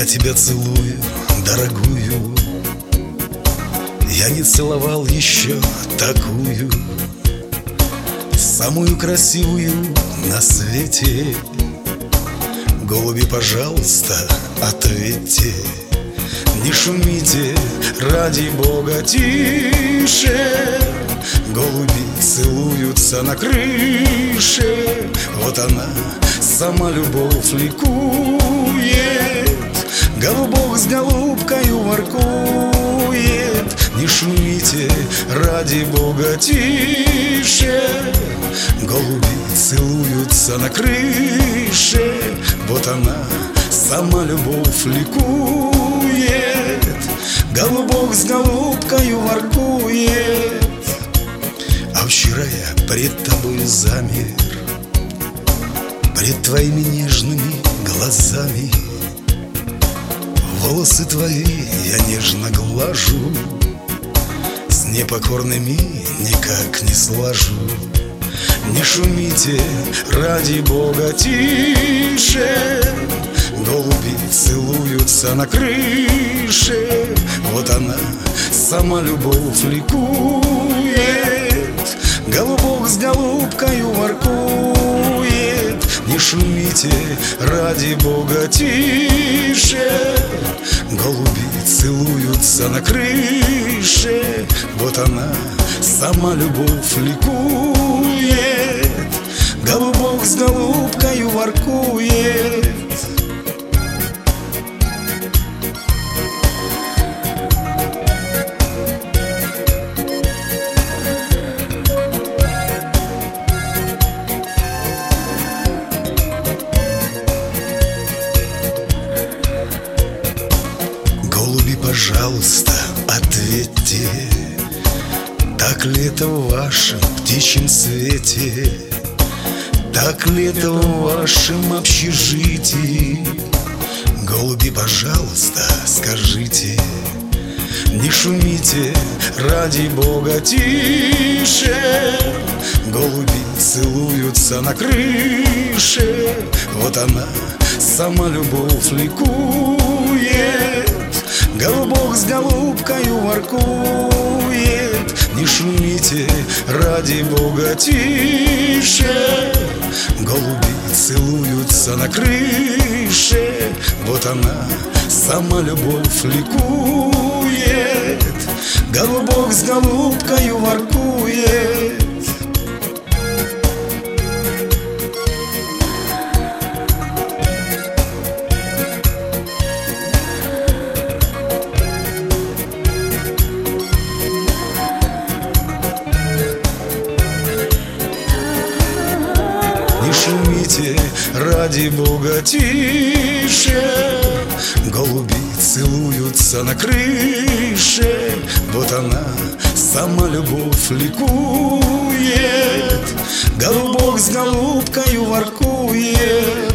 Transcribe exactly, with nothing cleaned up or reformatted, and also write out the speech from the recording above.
Я тебя целую, дорогую. Я не целовал еще такую, самую красивую на свете. Голуби, пожалуйста, ответьте. Не шумите, ради Бога, тише. Голуби целуются на крыше. Вот она, сама любовь ликует. Голубок с голубкою воркует. Не шумите, ради Бога, тише. Голуби целуются на крыше. Вот она, сама любовь ликует. Голубок с голубкою воркует. А вчера я пред тобой замер, пред твоими нежными глазами. Волосы твои я нежно глажу, с непокорными никак не слажу. Не шумите, ради Бога, тише. Голуби целуются на крыше. Вот она, сама любовь ликует. Голубок с голубкою воркует. Не шумите, ради Бога, тише. Голуби целуются на крыше. Вот она, сама любовь ликует. Голубок с голубкою воркует. Голуби, пожалуйста, ответьте. Так ли это в вашем птичьем свете? Так ли это в вашем общежитии? Голуби, пожалуйста, скажите. Не шумите, ради Бога, тише. Голуби целуются на крыше. Вот она, сама любовь ликует. Голубок с голубкою воркует. Не шумите, ради Бога, тише. Голуби целуются на крыше. Вот она, сама любовь ликует. Голубок с голубкою воркует. Не шумите, ради Бога, тише. Голуби целуются на крыше. Вот она, сама любовь ликует. Голубок с голубкою воркует.